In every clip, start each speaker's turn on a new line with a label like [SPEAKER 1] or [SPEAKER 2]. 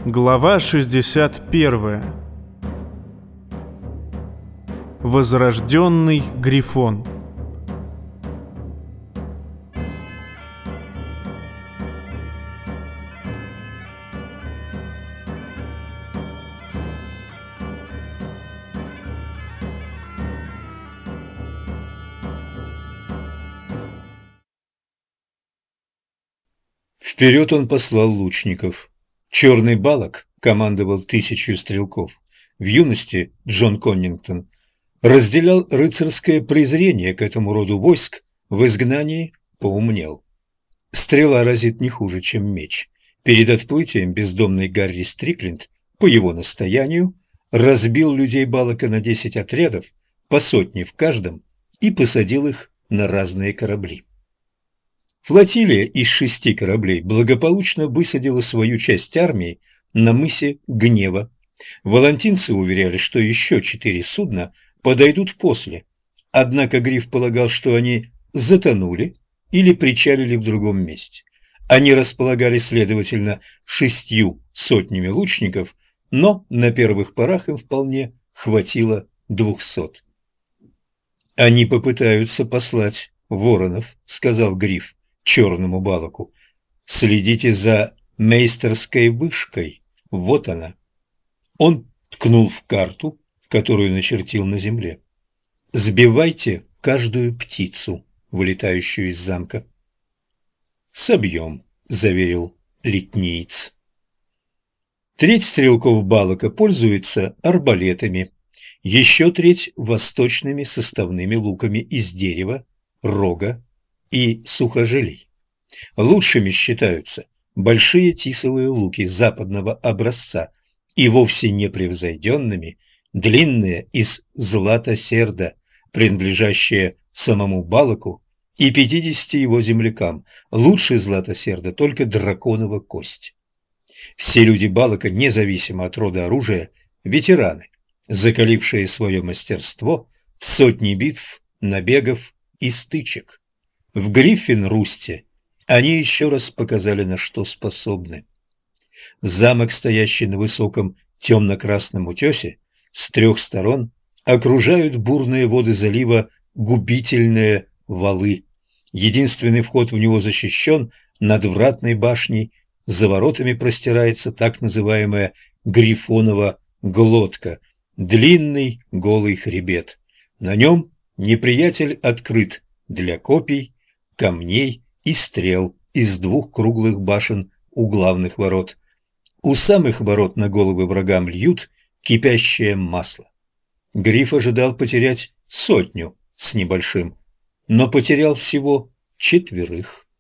[SPEAKER 1] Глава 61. Возрожденный Грифон.
[SPEAKER 2] Вперед он послал лучников. Черный Балок командовал 1000 стрелков. В юности Джон Коннингтон разделял рыцарское презрение к этому роду войск, в изгнании поумнел. Стрела разит не хуже, чем меч. Перед отплытием бездомный Гарри Стрикленд, по его настоянию, разбил людей Балока на 10 отрядов, по сотне в каждом, и посадил их на разные корабли. Флотилия из 6 кораблей благополучно высадила свою часть армии на мысе Гнева. Волантинцы уверяли, что еще 4 судна подойдут после, однако Гриф полагал, что они затонули или причалили в другом месте. Они располагали, следовательно, 6 сотнями лучников, но на первых порах им вполне хватило 200. «Они попытаются послать воронов», — сказал Гриф черному Балоку. «Следите за Мейстерской вышкой. Вот она». Он ткнул в карту, которую начертил на земле. «Сбивайте каждую птицу, вылетающую из замка». «Собьем», — заверил литниец. Треть стрелков Балока пользуется арбалетами, еще треть – восточными составными луками из дерева, рога и сухожилий. Лучшими считаются большие тисовые луки западного образца и вовсе непревзойденными длинные из златосерда, принадлежащие самому Балоку и 50 его землякам. Лучше златосерда только драконова кость. Все люди Балока, независимо от рода оружия, ветераны, закалившие свое мастерство в сотни битв, набегов и стычек. В Гриффин-Русте они еще раз показали, на что способны. Замок, стоящий на высоком темно-красном утесе, с 3 сторон окружают бурные воды залива губительные валы. Единственный вход в него защищен надвратной башней, за воротами простирается так называемая Грифонова глотка, длинный голый хребет. На нем неприятель открыт для копий, камней и стрел из 2 круглых башен у главных ворот. У самых ворот на головы врагам льют кипящее масло. Гриф ожидал потерять 100 с небольшим, но потерял всего 4.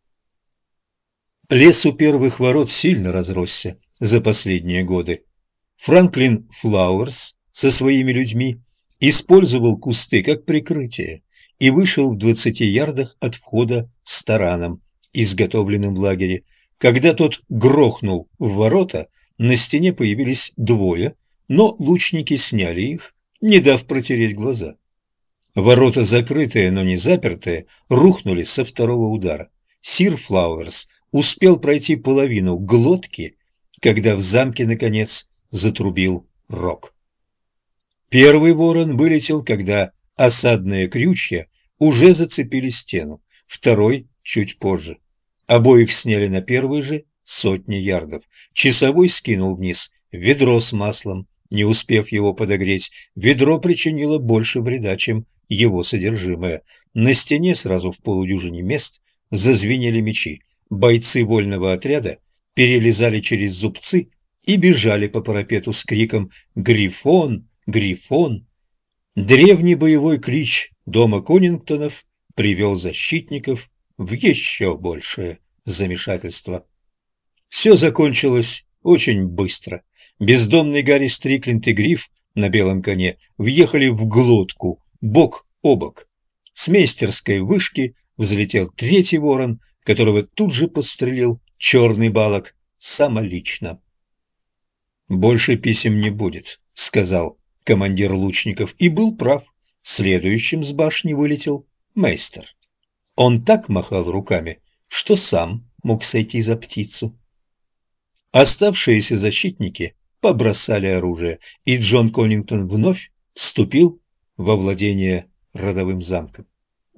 [SPEAKER 2] Лес у первых ворот сильно разросся за последние годы. Франклин Флауэрс со своими людьми использовал кусты как прикрытие и вышел в 20 ярдах от входа с тараном, изготовленным в лагере. Когда тот грохнул в ворота, на стене появились 2, но лучники сняли их, не дав протереть глаза. Ворота, закрытые, но не запертые, рухнули со 2-го удара. Сир Флауэрс успел пройти половину глотки, когда в замке, наконец, затрубил рог. Первый ворон вылетел, когда осадные крючья уже зацепили стену, второй чуть позже. Обоих сняли на первой же 100 ярдов. Часовой скинул вниз ведро с маслом, не успев его подогреть. Ведро причинило больше вреда, чем его содержимое. На стене сразу в полудюжине мест зазвенели мечи. Бойцы вольного отряда перелезали через зубцы и бежали по парапету с криком «Грифон! Грифон!». Древний боевой клич дома Коннингтонов привел защитников в еще большее замешательство. Все закончилось очень быстро. Бездомный Гарри Стрикленд и Гриф на белом коне въехали в глотку, бок о бок. С Мейстерской вышки взлетел 3-й ворон, которого тут же подстрелил черный Балок самолично. «Больше писем не будет», — сказал командир лучников, и был прав. Следующим с башни вылетел Мейстер. Он так махал руками, что сам мог сойти за птицу. Оставшиеся защитники побросали оружие, и Джон Коннингтон вновь вступил во владение родовым замком.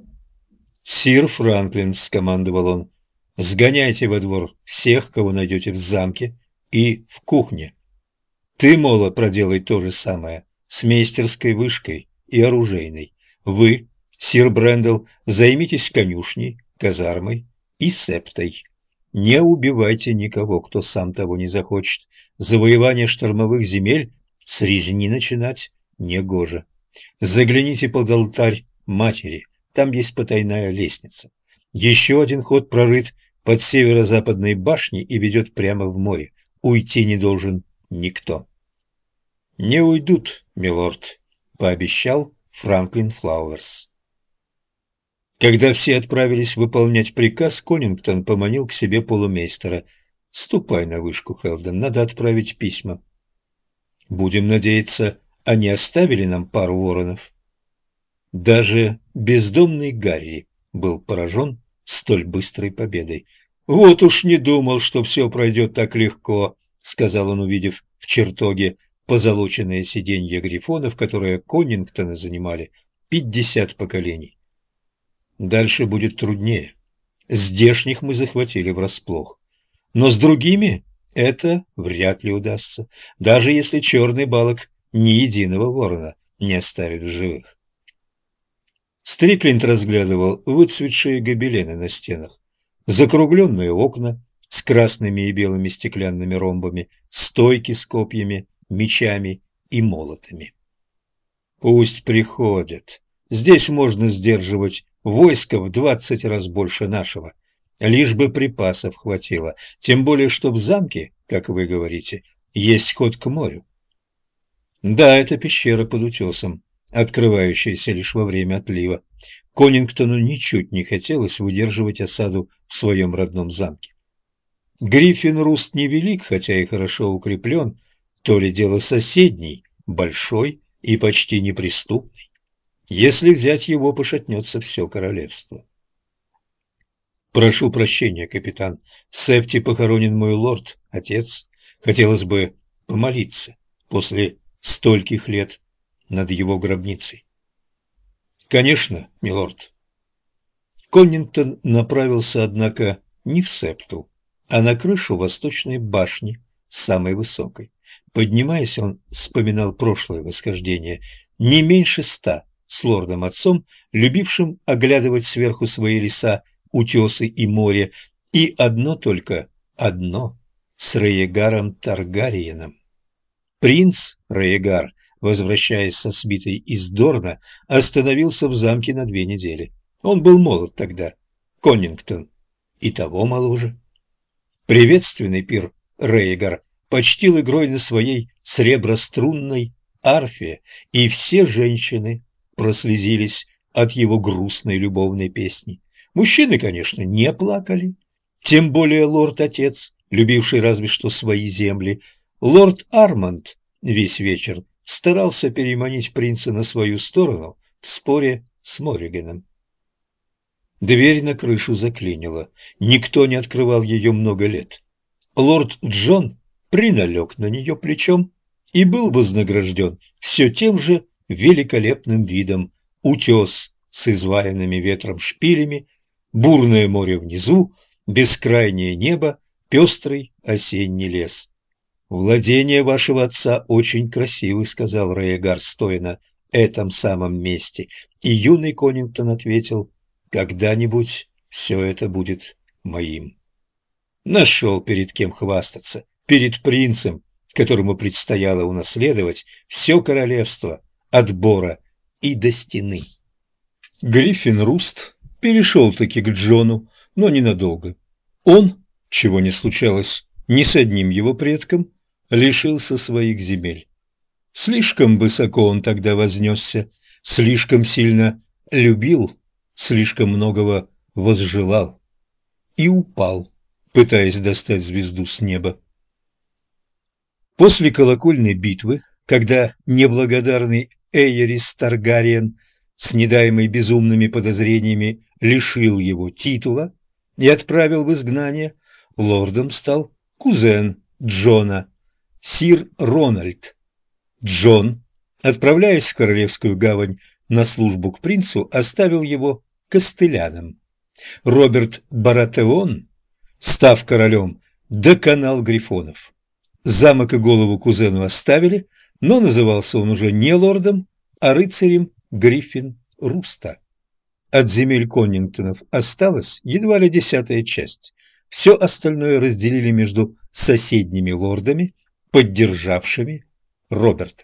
[SPEAKER 2] «Сир Франклин», — скомандовал он, — «сгоняйте во двор всех, кого найдете в замке и в кухне. Ты, Мола, проделай то же самое с мейстерской вышкой и оружейной. Вы, сир Брэндл, займитесь конюшней, казармой и септой. Не убивайте никого, кто сам того не захочет. Завоевание штормовых земель с резни начинать негоже. Загляните под алтарь матери, там есть потайная лестница. Еще один ход прорыт под северо-западной башней и ведет прямо в море. Уйти не должен никто». «Не уйдут, милорд», — пообещал Франклин Флауэрс. Когда все отправились выполнять приказ, Коннингтон поманил к себе полумейстера. «Ступай на вышку, Хелден, надо отправить письма». «Будем надеяться, они оставили нам пару воронов». Даже бездомный Гарри был поражен столь быстрой победой. «Вот уж не думал, что все пройдет так легко», — сказал он, увидев в чертоге позолоченное сиденье грифонов, которое Коннингтоны занимали 50 поколений. «Дальше будет труднее. Здешних мы захватили врасплох. Но с другими это вряд ли удастся, даже если черный балок ни единого ворона не оставит в живых». Стрикленд разглядывал выцветшие гобелены на стенах, закругленные окна с красными и белыми стеклянными ромбами, стойки с копьями, мечами и молотами. «Пусть приходят. Здесь можно сдерживать войско в 20 раз больше нашего, лишь бы припасов хватило, тем более что в замке, как вы говорите, есть ход к морю». Да, это пещера под утесом, открывающаяся лишь во время отлива. Коннингтону ничуть не хотелось выдерживать осаду в своем родном замке. Гриффин-Руст невелик, хотя и хорошо укреплен, то ли дело соседний, большой и почти неприступный. Если взять его, пошатнется все королевство. «Прошу прощения, капитан, в септе похоронен мой лорд, отец. Хотелось бы помолиться после стольких лет над его гробницей». «Конечно, милорд». Коннингтон направился, однако, не в септу, а на крышу восточной башни, самой высокой. Поднимаясь, он вспоминал прошлое восхождение, не меньше 100 с лордом-отцом, любившим оглядывать сверху свои леса, утесы и море, и одно с Рейегаром Таргариеном. Принц Рейегар, возвращаясь со свитой из Дорна, остановился в замке на 2 недели. Он был молод тогда, Коннингтон, и того моложе. Приветственный пир Рейегар почтил игрой на своей среброструнной арфе, и все женщины прослезились от его грустной любовной песни. Мужчины, конечно, не плакали, тем более лорд-отец, любивший разве что свои земли. Лорд Арманд весь вечер старался переманить принца на свою сторону в споре с Морриганом. Дверь на крышу заклинила, никто не открывал ее много лет. Лорд Джон приналег на нее плечом и был вознагражден все тем же великолепным видом: утес с изваянными ветром шпилями, бурное море внизу, бескрайнее небо, пестрый осенний лес. «Владения вашего отца очень красивы», — сказал Рейегар, стоя на этом самом месте, и юный Коннингтон ответил: «Когда-нибудь все это будет моим». Нашел перед кем хвастаться, перед принцем, которому предстояло унаследовать все королевство от Бора и до стены. Гриффин-Руст перешел-таки к Джону, но ненадолго. Он, чего не случалось ни с одним его предком, лишился своих земель. Слишком высоко он тогда вознесся, слишком сильно любил, слишком многого возжелал и упал, пытаясь достать звезду с неба. После колокольной битвы, когда неблагодарный Эйерис Таргариен, снедаемый безумными подозрениями, лишил его титула и отправил в изгнание, лордом стал кузен Джона, сир Рональд. Джон, отправляясь в Королевскую гавань на службу к принцу, оставил его костыляном. Роберт Баратеон, став королем, доконал грифонов. Замок и голову кузену оставили, но назывался он уже не лордом, а рыцарем Гриффин-Руста. От земель Коннингтонов осталась едва ли 10-я часть. Все остальное разделили между соседними лордами, поддержавшими Роберта.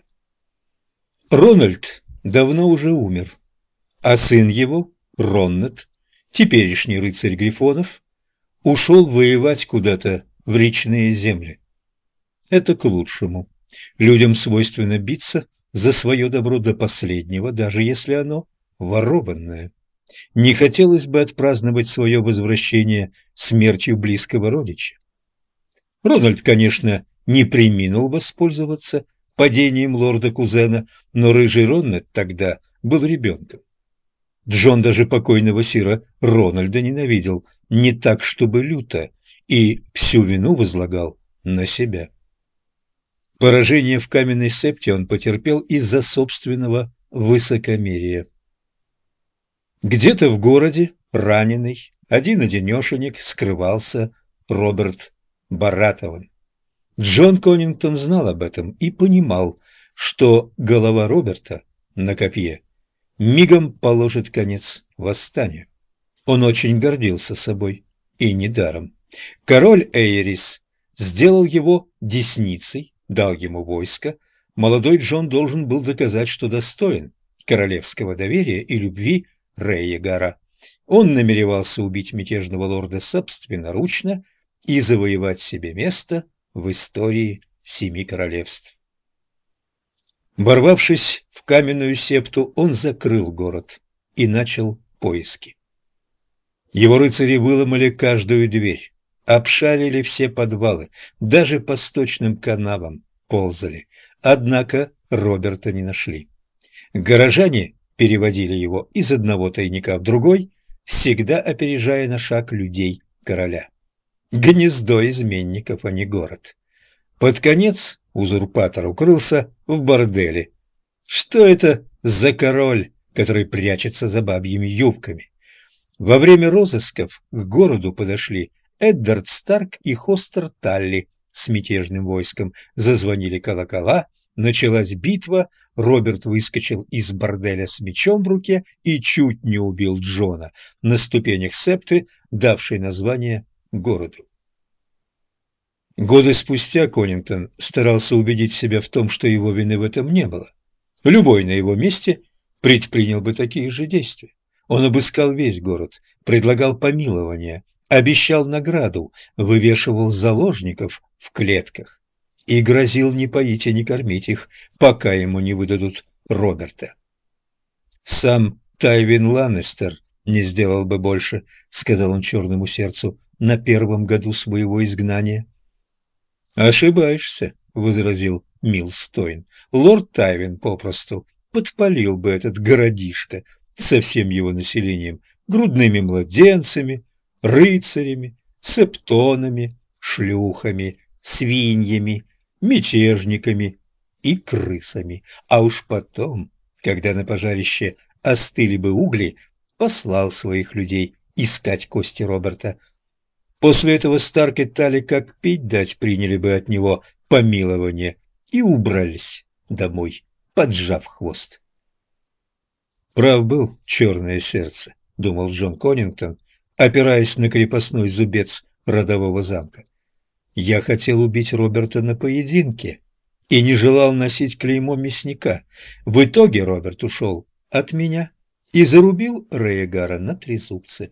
[SPEAKER 2] Рональд давно уже умер, а сын его, Роннет, теперешний рыцарь Грифонов, ушел воевать куда-то в речные земли. Это к лучшему. Людям свойственно биться за свое добро до последнего, даже если оно ворованное. Не хотелось бы отпраздновать свое возвращение смертью близкого родича. Рональд, конечно, не преминул воспользоваться падением лорда-кузена, но рыжий Роннет тогда был ребенком. Джон даже покойного сира Рональда ненавидел, не так, чтобы люто, и всю вину возлагал на себя. Поражение в каменной септе он потерпел из-за собственного высокомерия. Где-то в городе, раненый, один-одинешенек, скрывался Роберт Баратеон. Джон Коннингтон знал об этом и понимал, что голова Роберта на копье мигом положит конец восстанию. Он очень гордился собой, и недаром. Король Эйрис сделал его десницей, дал ему войско. Молодой Джон должен был доказать, что достоин королевского доверия и любви Рейегара. Он намеревался убить мятежного лорда собственноручно и завоевать себе место в истории Семи Королевств. Ворвавшись в каменную септу, он закрыл город и начал поиски. Его рыцари выломали каждую дверь, обшарили все подвалы, даже по сточным канавам ползали, однако Роберта не нашли. Горожане переводили его из одного тайника в другой, всегда опережая на шаг людей короля. Гнездо изменников, а не город. Под конец узурпатор укрылся в борделе. Что это за король, который прячется за бабьими юбками? Во время розысков к городу подошли Эддард Старк и Хостер Талли с мятежным войском. Зазвонили колокола, началась битва, Роберт выскочил из борделя с мечом в руке и чуть не убил Джона на ступенях септы, давшей название городу. Годы спустя Коннингтон старался убедить себя в том, что его вины в этом не было. Любой на его месте предпринял бы такие же действия. Он обыскал весь город, предлагал помилование, обещал награду, вывешивал заложников в клетках и грозил не поить и не кормить их, пока ему не выдадут Роберта. «Сам Тайвин Ланнистер не сделал бы больше», — сказал он черному сердцу на первом году своего изгнания. «Ошибаешься», — возразил Милстойн. «Лорд Тайвин попросту подпалил бы этот городишко со всем его населением, грудными младенцами, рыцарями, септонами, шлюхами, свиньями, мятежниками и крысами. А уж потом, когда на пожарище остыли бы угли, послал своих людей искать кости Роберта. После этого Старк и Талли как пить дать приняли бы от него помилование и убрались домой, поджав хвост». «Прав был черное сердце», — думал Джон Коннингтон, опираясь на крепостной зубец родового замка. «Я хотел убить Роберта на поединке и не желал носить клеймо мясника. В итоге Роберт ушел от меня и зарубил Рейегара на трезубцы».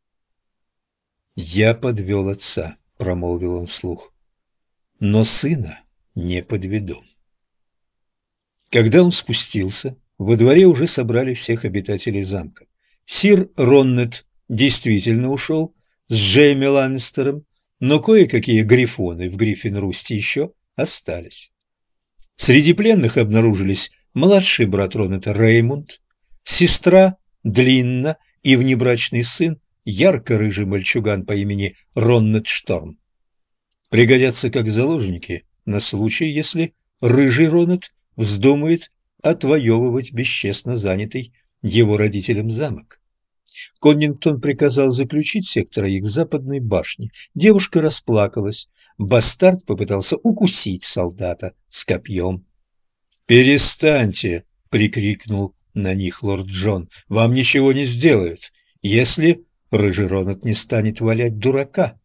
[SPEAKER 2] «Я подвел отца», — промолвил он вслух, — «но сына не подведу». Когда он спустился, во дворе уже собрали всех обитателей замка. Сир Роннет действительно ушел с Джейми Ланнистером, но кое-какие грифоны в Гриффин-Русте еще остались. Среди пленных обнаружились младший брат Роннета Реймунд, сестра Длинна и внебрачный сын, ярко-рыжий мальчуган по имени Роннет Шторм. пригодятся как заложники на случай, если рыжий Ронет вздумает отвоевывать бесчестно занятый его родителям замок. Коннингтон приказал заключить сектора их в западной башне. Девушка расплакалась. Бастард попытался укусить солдата с копьем. «Перестаньте!» — прикрикнул на них лорд Джон. «Вам ничего не сделают, если рыжий Ронет не станет валять дурака».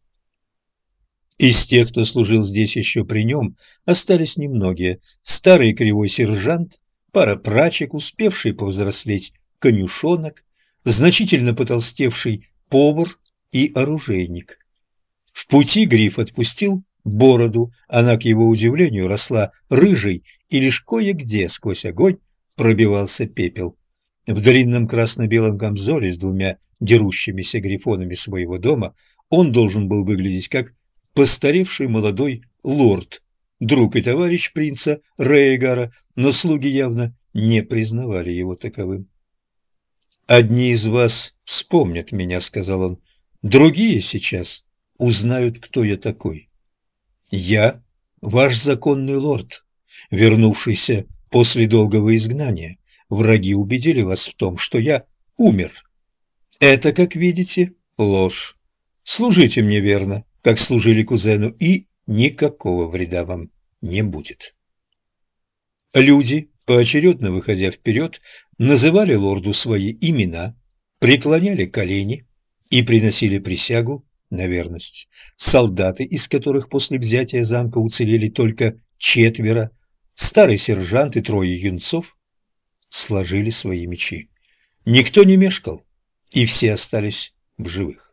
[SPEAKER 2] Из тех, кто служил здесь еще при нем, остались немногие. Старый кривой сержант, пара прачек, успевший повзрослеть конюшонок, значительно потолстевший повар и оружейник. В пути Гриф отпустил бороду, она, к его удивлению, росла рыжей, и лишь кое-где сквозь огонь пробивался пепел. В длинном красно-белом камзоле с двумя дерущимися грифонами своего дома он должен был выглядеть как постаревший молодой лорд, друг и товарищ принца Рейгара, но слуги явно не признавали его таковым. «Одни из вас вспомнят меня», — сказал он, — «другие сейчас узнают, кто я такой. Я ваш законный лорд, вернувшийся после долгого изгнания. Враги убедили вас в том, что я умер. Это, как видите, ложь. Служите мне верно, как служили кузену, и никакого вреда вам не будет». Люди, поочередно выходя вперед, называли лорду свои имена, преклоняли колени и приносили присягу на верность. Солдаты, из которых после взятия замка уцелели только 4, старый сержант и 3 юнцов, сложили свои мечи. Никто не мешкал, и все остались в живых.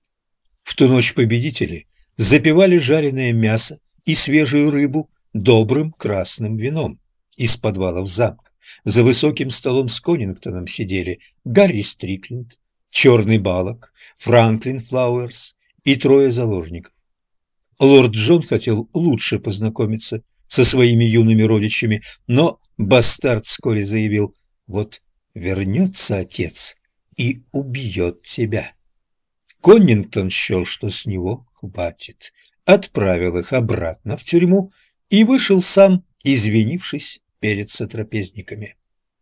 [SPEAKER 2] В ту ночь победители запивали жареное мясо и свежую рыбу добрым красным вином из подвалов замка. За высоким столом с Коннингтоном сидели Гарри Стрикленд, Черный Балок, Франклин Флауэрс и 3 заложников. Лорд Джон хотел лучше познакомиться со своими юными родичами, но Бастард вскоре заявил: «Вот вернется отец и убьет тебя». Коннингтон счел, что с него хватит, отправил их обратно в тюрьму и вышел сам, извинившись перед сотрапезниками.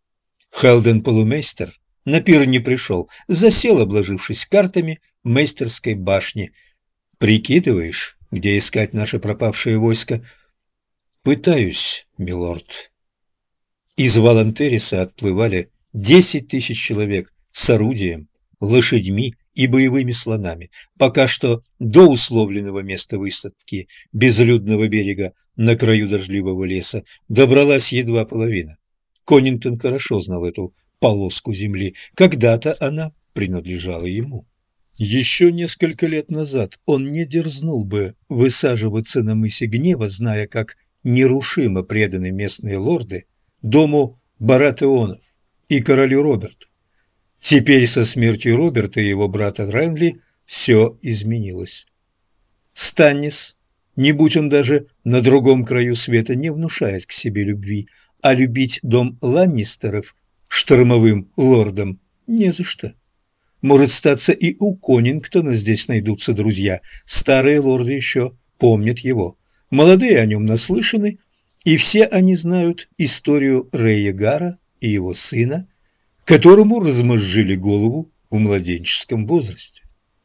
[SPEAKER 2] Хелден-полумейстер на пир не пришел, засел, обложившись картами в мейстерской башне. «Прикидываешь, где искать наше пропавшее войско?» «Пытаюсь, милорд». Из Волонтериса отплывали 10 000 человек с орудием, лошадьми и боевыми слонами. Пока что до условленного места высадки безлюдного берега на краю дождливого леса добралась едва половина. Коннингтон хорошо знал эту полоску земли. Когда-то она принадлежала ему. Еще несколько лет назад он не дерзнул бы высаживаться на мысе Гнева, зная, как нерушимо преданы местные лорды дому Баратеонов и королю Роберту. Теперь со смертью Роберта и его брата Ренли все изменилось. Станнис, не будь он даже на другом краю света, не внушает к себе любви, а любить дом Ланнистеров штормовым лордом не за что. Может статься, и у Коннингтона здесь найдутся друзья. Старые лорды еще помнят его. Молодые о нем наслышаны, и все они знают историю Рейегара и его сына, которому размозжили голову в младенческом возрасте.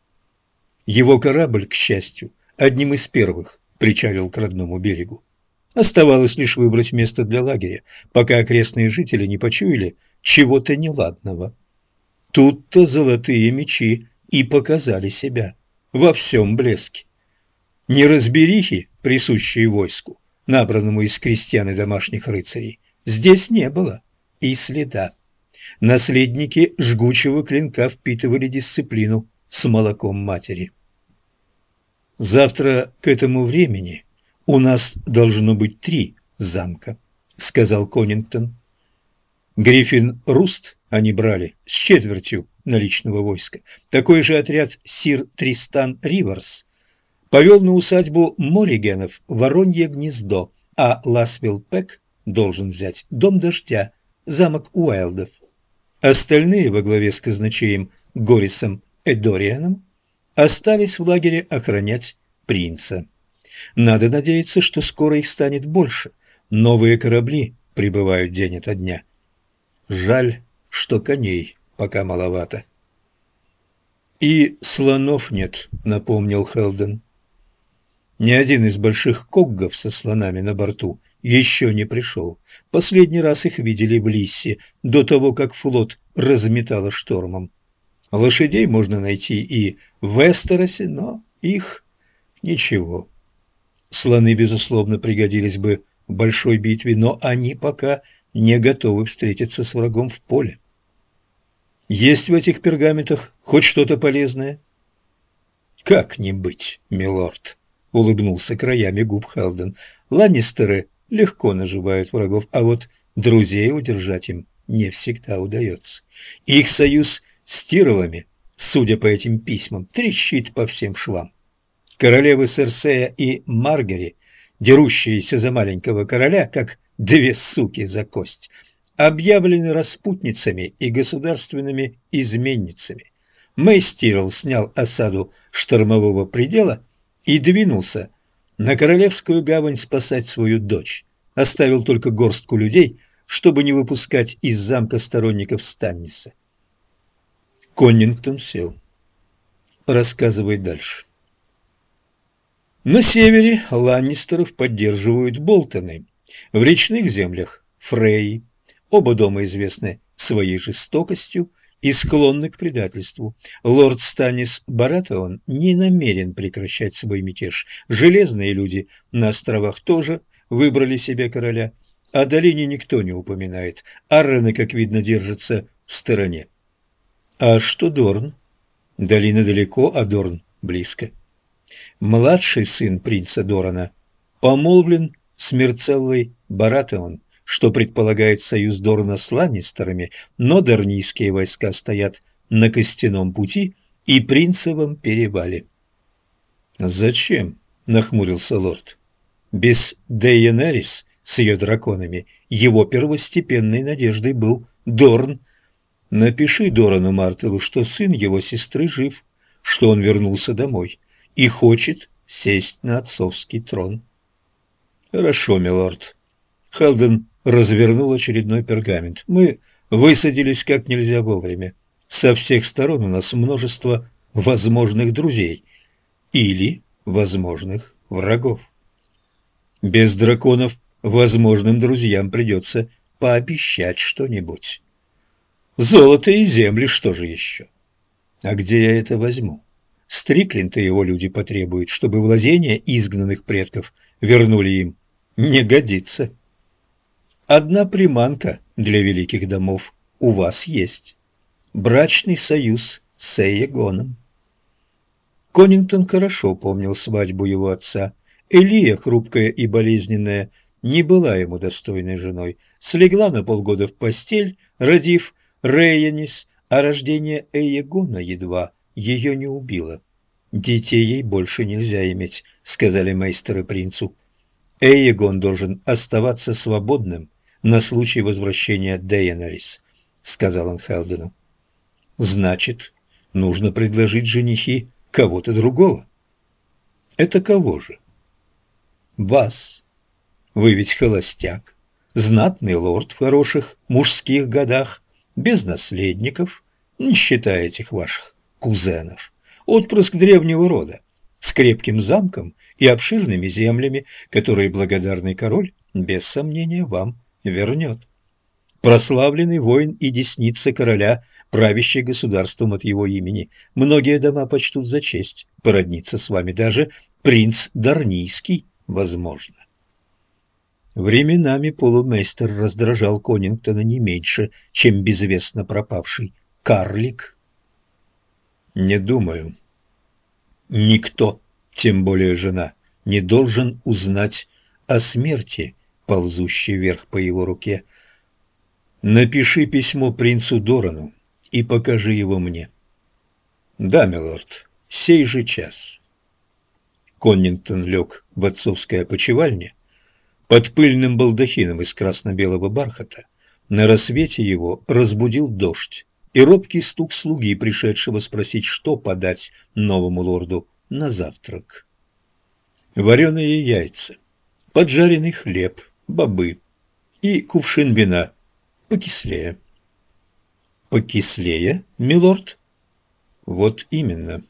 [SPEAKER 2] Его корабль, к счастью, одним из первых причалил к родному берегу. Оставалось лишь выбрать место для лагеря, пока окрестные жители не почуяли чего-то неладного. Тут-то золотые мечи и показали себя во всем блеске. Неразберихи, присущие войску, набранному из крестьян и домашних рыцарей, здесь не было и следа. Наследники жгучего клинка впитывали дисциплину с молоком матери. «Завтра к этому времени у нас должно быть 3 замка», — сказал Коннингтон. Гриффин Руст они брали с 1/4 наличного войска. Такой же отряд сир Тристан Риверс повел на усадьбу Морригенов Воронье гнездо, а Ласвилл Пек должен взять Дом Дождя, замок Уайлдов. Остальные во главе с казначеем Горисом Эдорианом остались в лагере охранять принца. Надо надеяться, что скоро их станет больше. Новые корабли прибывают день ото дня. Жаль, что коней пока маловато. «И слонов нет», — напомнил Хелден. Ни один из больших коггов со слонами на борту еще не пришел. Последний раз их видели в Лиссе, до того, как флот разметало штормом. Лошадей можно найти и в Эстеросе, но их ничего. Слоны, безусловно, пригодились бы в большой битве, но они пока не готовы встретиться с врагом в поле. Есть в этих пергаментах хоть что-то полезное? Как не быть, милорд, улыбнулся краями губ Хелден. Ланнистеры легко наживают врагов, а вот друзей удержать им не всегда удается. Их союз с Тиролами, судя по этим письмам, трещит по всем швам. Королевы Серсея и Маргари, дерущиеся за маленького короля, как две суки за кость, объявлены распутницами и государственными изменницами. Мэйс Тирол снял осаду штормового предела и двинулся на Королевскую гавань спасать свою дочь. Оставил только горстку людей, чтобы не выпускать из замка сторонников Станниса. Коннингтон сел. Рассказывай дальше. На севере Ланнистеров поддерживают Болтоны. В речных землях Фрей. Оба дома известны своей жестокостью и склонны к предательству. Лорд Станнис Баратеон не намерен прекращать свой мятеж. Железные люди на островах тоже выбрали себе короля. О долине никто не упоминает. Аррены, как видно, держатся в стороне. А что Дорн? Долина далеко, а Дорн близко. Младший сын принца Дорана помолвлен с Мирцеллой Баратеон, что предполагает союз Дорна с Ланнистерами, но дарнийские войска стоят на Костяном пути и Принцевом перевале. «Зачем?» — нахмурился лорд. «Без Дейенерис с ее драконами его первостепенной надеждой был Дорн. Напиши Дорану Мартелу, что сын его сестры жив, что он вернулся домой и хочет сесть на отцовский трон». «Хорошо, милорд». Хелден развернул очередной пергамент. «Мы высадились как нельзя вовремя. Со всех сторон у нас множество возможных друзей или возможных врагов. Без драконов возможным друзьям придется пообещать что-нибудь. Золото и земли, что же еще? А где я это возьму? Стриклинд и его люди потребуют, чтобы владения изгнанных предков вернули им. Не годится. Одна приманка для великих домов у вас есть. Брачный союз с Эйегоном. Коннингтон хорошо помнил свадьбу его отца. Элия, хрупкая и болезненная, не была ему достойной женой. Слегла на полгода в постель, родив Рейянис, а рождение Эйегона едва ее не убило. «Детей ей больше нельзя иметь», — сказали мейстеры принцу. «Эйегон должен оставаться свободным на случай возвращения Дейенерис», — сказал он Хелдену. «Значит, нужно предложить женихи кого-то другого». «Это кого же?» «Вас. Вы ведь холостяк, знатный лорд в хороших мужских годах, без наследников, не считая этих ваших кузенов, отпрыск древнего рода, с крепким замком и обширными землями, которые благодарный король, без сомнения, вам вернет. Прославленный воин и десница короля, правящий государством от его имени. Многие дома почтут за честь породниться с вами, даже принц Дарнийский, возможно». Временами полумейстер раздражал Коннингтона не меньше, чем безвестно пропавший карлик. «Не думаю. Никто, тем более жена, не должен узнать о смерти, ползущей вверх по его руке. Напиши письмо принцу Дорану и покажи его мне». «Да, милорд, сей же час». Коннингтон лег в отцовской опочивальне под пыльным балдахином из красно-белого бархата. На рассвете его разбудил дождь и робкий стук слуги, пришедшего спросить, что подать новому лорду на завтрак. вареные яйца, поджаренный хлеб, бобы и кувшин вина покислее. Покислее, милорд? Вот именно.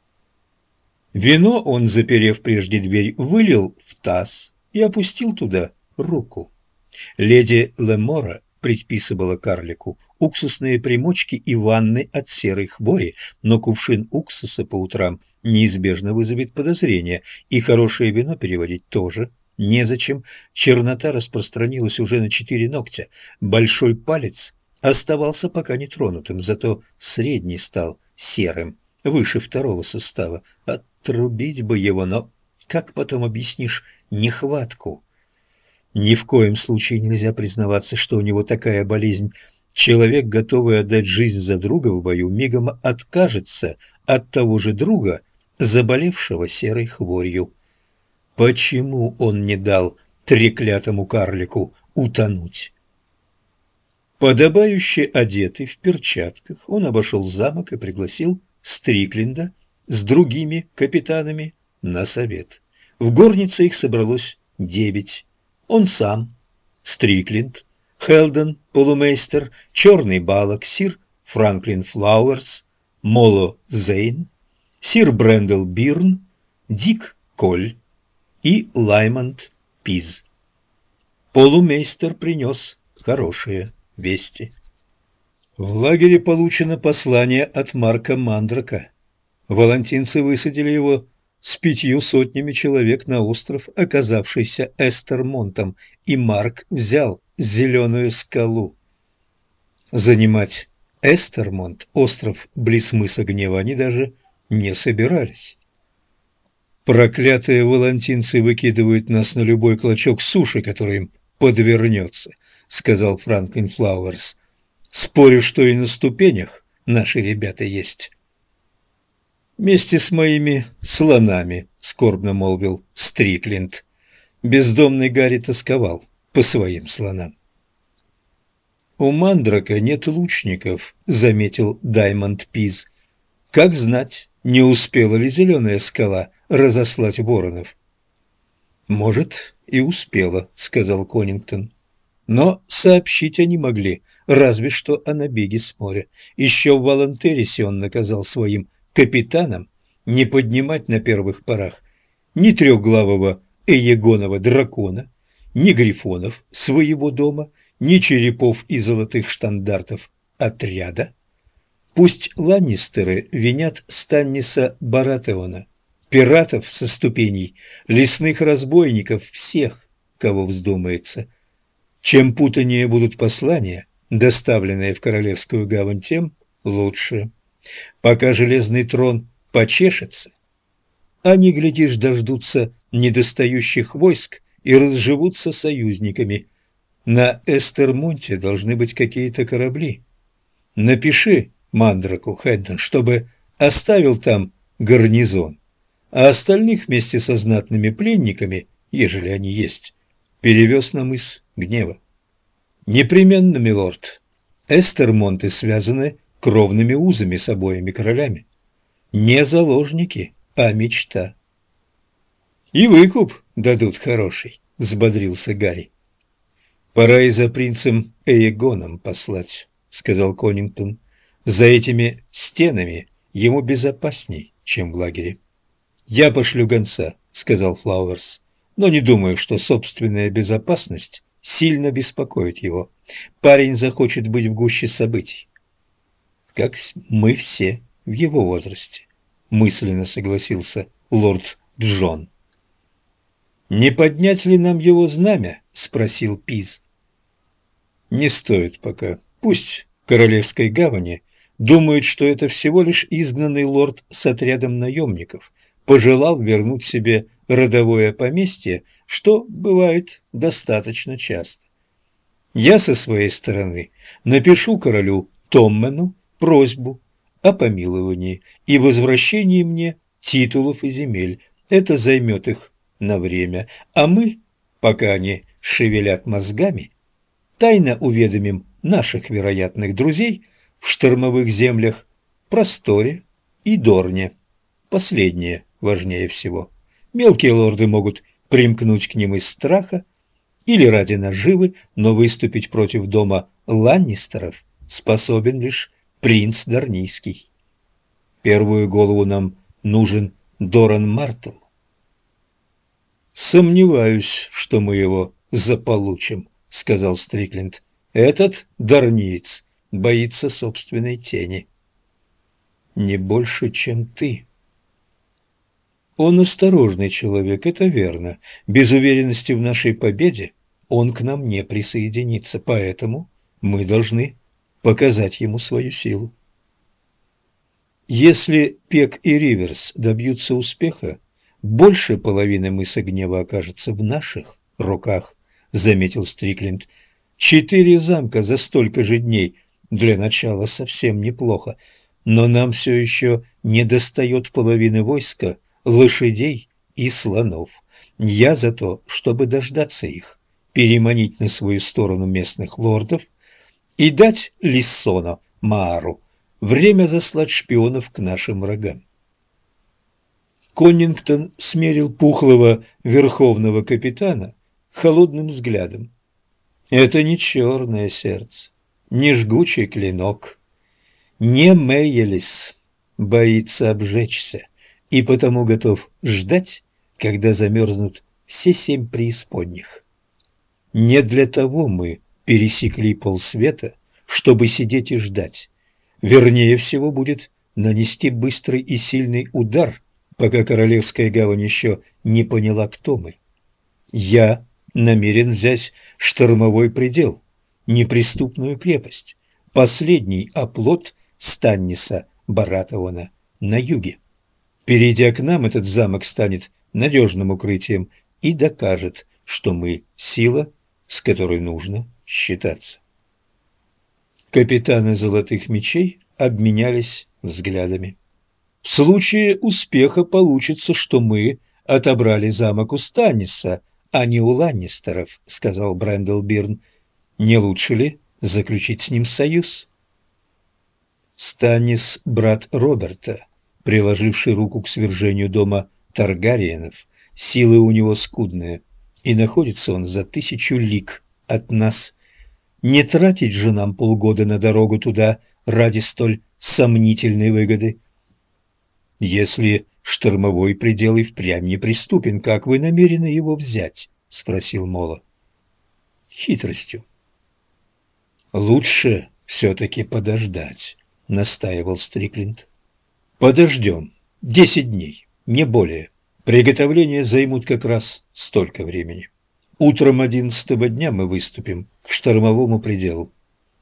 [SPEAKER 2] Вино он, заперев прежде дверь, вылил в таз и опустил туда руку. Леди Лемора предписывала карлику уксусные примочки и ванны от серой хвори, но кувшин уксуса по утрам неизбежно вызовет подозрения, и хорошее вино переводить тоже незачем. Чернота распространилась уже на 4 ногтя. Большой палец оставался пока нетронутым, зато средний стал серым, выше второго сустава. Отрубить бы его, но как потом объяснишь нехватку? Ни в коем случае нельзя признаваться, что у него такая болезнь. Человек, готовый отдать жизнь за друга в бою, мигом откажется от того же друга, заболевшего серой хворью. Почему он не дал треклятому карлику утонуть? Подобающе одетый в перчатках, он обошел замок и пригласил Стрикленда с другими капитанами на совет. В горнице их собралось 9. Он сам, Стрикленд, Хелден, полумейстер, Черный Балок, сир Франклин Флауэрс, Моло Зейн, сир Брэндл Бирн, Дик Коль и Лаймонд Пиз. Полумейстер принес хорошие вести. В лагере получено послание от Марка Мандрака. Волантинцы высадили его с 5 сотнями человек на остров, оказавшийся Эстермонтом, и Марк взял Зеленую скалу. Занимать Эстермонт, остров близ мыса Гнева, они даже не собирались. Проклятые волантинцы выкидывают нас на любой клочок суши, который им подвернется, сказал Франклин Флауэрс. Спорю, что и на ступенях наши ребята есть. Вместе с моими слонами, скорбно молвил Стрикленд. Бездомный Гарри тосковал по своим слонам. У Мандрака нет лучников, заметил Даймонд Пиз. Как знать, не успела ли Зеленая скала разослать воронов? Может, и успела, сказал Коннингтон. Но сообщить они могли, разве что о набеге с моря. Еще в Волонтерисе он наказал своим капитанам не поднимать на первых порах ни трехглавого Эегонова дракона, ни грифонов своего дома, ни черепов и золотых штандартов отряда. Пусть ланнистеры винят Станниса Баратеона, пиратов со ступеней, лесных разбойников, всех, кого вздумается. Чем путанее будут послания, доставленные в Королевскую гавань, тем лучше. Пока Железный трон почешется, они, глядишь, дождутся недостающих войск и разживутся союзниками. На Эстермонте должны быть какие-то корабли. Напиши Мандраку, Хэдден, чтобы оставил там гарнизон, а остальных вместе со знатными пленниками, ежели они есть, перевез на мыс Гнева. Непременно, милорд. Эстермонты связаны кровными узами с обоими королями. Не заложники, а мечта. И выкуп дадут хороший, взбодрился Гарри. Пора и за принцем Эегоном послать, сказал Коннингтон. За этими стенами ему безопасней, чем в лагере. Я пошлю гонца, сказал Флауэрс, но не думаю, что собственная безопасность сильно беспокоит его. Парень захочет быть в гуще событий. Как мы все в его возрасте, мысленно согласился лорд Джон. «Не поднять ли нам его знамя?» – спросил Пиз. «Не стоит пока. Пусть в Королевской гавани думают, что это всего лишь изгнанный лорд с отрядом наемников пожелал вернуть себе родовое поместье, что бывает достаточно часто. Я со своей стороны напишу королю Томмену просьбу о помиловании и возвращении мне титулов и земель. Это займет их на время, а мы, пока они шевелят мозгами, тайно уведомим наших вероятных друзей в штормовых землях Просторе и Дорне. Последнее важнее всего. Мелкие лорды могут примкнуть к ним из страха или ради наживы, но выступить против дома Ланнистеров способен лишь принц Дарнийский. Первую голову нам нужен Доран Мартел. «Сомневаюсь, что мы его заполучим», — сказал Стрикленд. «Этот дарниец боится собственной тени». «Не больше, чем ты». «Он осторожный человек, это верно. Без уверенности в нашей победе он к нам не присоединится, поэтому мы должны показать ему свою силу». «Если Пек и Риверс добьются успеха, больше половины мыса гнева окажется в наших руках», — заметил Стрикленд. «4 замка за столько же дней для начала совсем неплохо, но нам все еще недостает половины войска, лошадей и слонов. Я за то, чтобы дождаться их, переманить на свою сторону местных лордов и дать Лиссону Маару время заслать шпионов к нашим врагам». Коннингтон смерил пухлого верховного капитана холодным взглядом. «Это не черное сердце, не жгучий клинок, не Мейелис боится обжечься и потому готов ждать, когда замерзнут все 7 преисподних. Не для того мы пересекли полсвета, чтобы сидеть и ждать. Вернее всего будет нанести быстрый и сильный удар, пока Королевская гавань еще не поняла, кто мы. Я намерен взять штормовой предел, неприступную крепость, последний оплот Станниса Баратована на юге. Перейдя к нам, этот замок станет надежным укрытием и докажет, что мы сила, с которой нужно считаться. Капитаны Золотых Мечей обменялись взглядами. «В случае успеха получится, что мы отобрали замок у Станниса, а не у Ланнистеров», — сказал Брэндл Бирн. «Не лучше ли заключить с ним союз?» Станнис — брат Роберта, приложивший руку к свержению дома Таргариенов. Силы у него скудные, и находится он за 1000 лиг от нас. Не тратить же нам полгода на дорогу туда ради столь сомнительной выгоды. «Если штормовой предел и впрямь неприступен, как вы намерены его взять?» — спросил Мола. «Хитростью». «Лучше все-таки подождать», — настаивал Стрикленд. «Подождем. 10 дней, не более. Приготовления займут как раз столько времени. Утром 11-го дня мы выступим к штормовому пределу».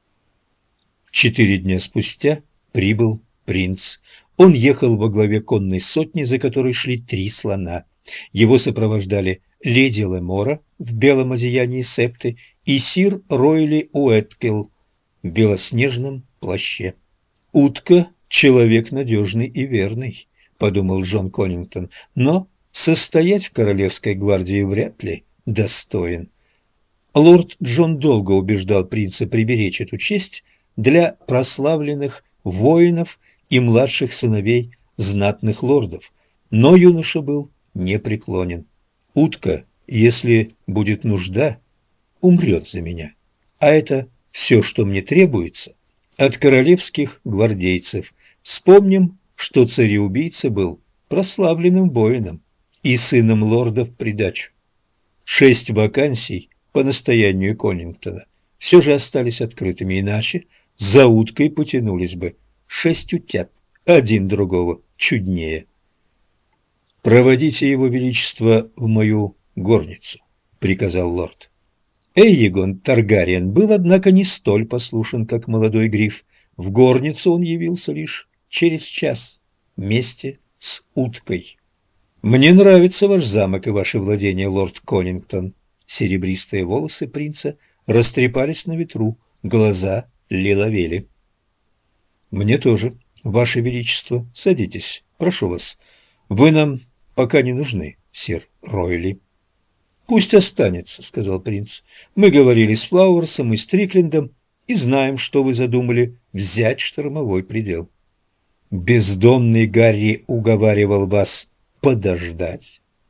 [SPEAKER 2] 4 дня спустя прибыл принц. Он ехал во главе конной сотни, за которой шли 3 слона. Его сопровождали леди Лемора в белом одеянии септы и сир Ройли Уэткел в белоснежном плаще. «Утка — человек надежный и верный», — подумал Джон Коннингтон, «но состоять в Королевской гвардии вряд ли достоин». Лорд Джон долго убеждал принца приберечь эту честь для прославленных воинов и младших сыновей знатных лордов, но юноша был непреклонен. «Утка, если будет нужда, умрет за меня, а это все, что мне требуется от королевских гвардейцев. Вспомним, что цареубийца был прославленным воином и сыном лорда в придачу. 6 вакансий по настоянию Коннингтона все же остались открытыми, иначе за уткой потянулись бы 6 утят, один другого чуднее. «Проводите его величество в мою горницу», — приказал лорд. Эйегон Таргариен был, однако, не столь послушен, как молодой гриф. В горницу он явился лишь через час вместе с уткой. «Мне нравится ваш замок и ваше владение, лорд Коннингтон». Серебристые волосы принца растрепались на ветру, глаза лиловели. «Мне тоже, ваше величество. Садитесь, прошу вас. Вы нам пока не нужны, сир Ройли». «Пусть останется», — сказал принц. «Мы говорили с Флауэрсом и Стриклендом и знаем, что вы задумали взять штормовой предел. Бездомный Гарри уговаривал вас подождать».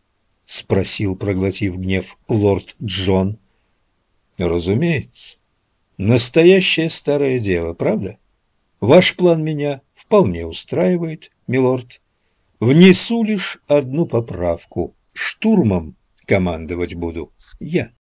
[SPEAKER 2] спросил, проглотив гнев, лорд Джон. Разумеется. Настоящее старое дело, правда? Ваш план меня вполне устраивает, милорд. Внесу лишь одну поправку. Штурмом командовать буду я.